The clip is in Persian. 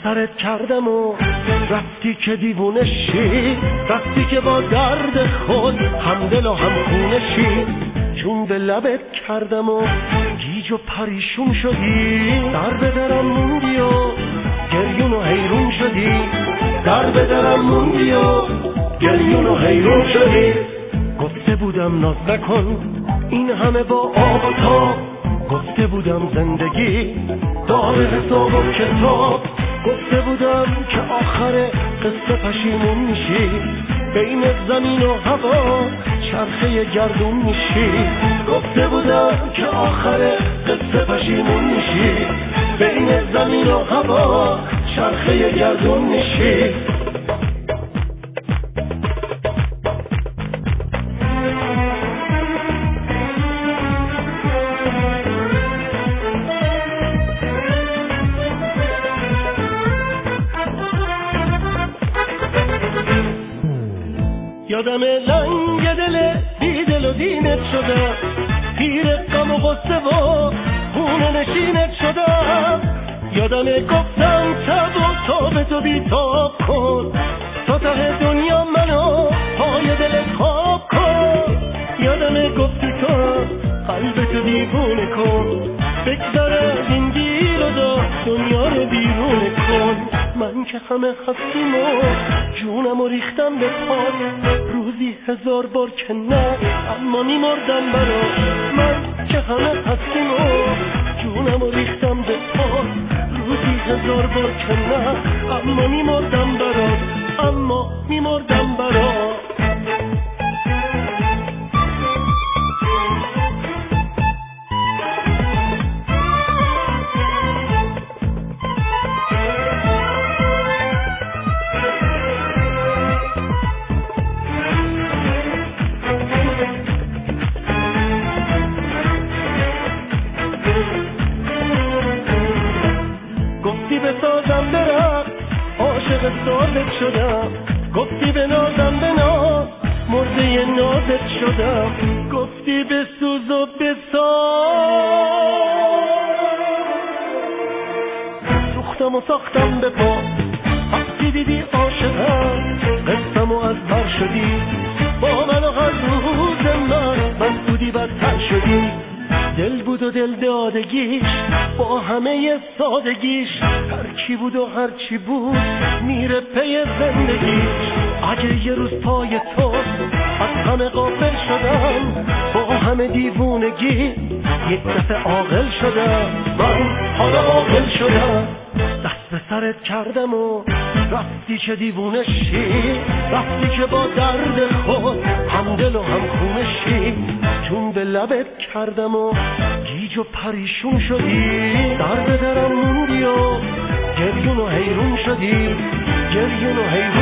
سرت کردم و رفتی که دیوونه شی، رفتی که با درد خود همدل و هم خونه شی. چون به لبت کردم و گیج و پریشون شدی، در به درم موندی و گریون و حیرون شدی، در به درم موندی و گریون و حیرون شدی. گفته بودم ناز نکن این همه با آب و تاب، گفته بودم زندگی داره حساب و کتاب، گفته بودم که آخر قصه پشیمون میشی، بین زمین و هوا چرخه گردون میشی. گفته بودم که آخر قصه پشیمون میشی، بین زمین و هوا چرخه گردون میشی. یادم لنگ دل بی دل و دینت شدم، پیر غم و غصه و خونه نشینت شدم. یادم گفتم تب و تاب تو بی تاب کن، تا ته دنیا منو پای دلت خواب کن. یادم گفتی تو قلبتو دیوونه کن، بگذار از این گیر و دار دنیا رو بیرونه کن. من که همه هستیم و جونم و ریختم به پات، روزی 1000 بار که نه اما میمردم برات. من که همه هستیم و جونم و ریختم به پات، روزی 1000 بار که نه اما میمردم برات، اما میمردم برات. بسازم برم عاشق سازت شدم، گفتی به نازم به ناز مرده نازت شدم، گفتی بسوز و بساز سوختم و ساختم به پا. وقتی دیدی عاشقم قصم و از بر شدی، با من و هر روز من بودی بدتر شدی. دل بود و دل دادگیش با همه سادگیش، هر کی بود و هر چی بود میره پی زندگیش. اگه یه روز پای تو از همه غافل شدم، با همه دیوونگی یک دفعه عاقل شدم. من حالا عاقل شدم، دست به سرت کردم و رفتی که دیوونه شی، رفتی که با درد خود همدل و هم خونه شی. چون به لبت کردم و گیج و پریشون شدی، در به درم موندی و گریون و حیرون شدی، گریون و حیرون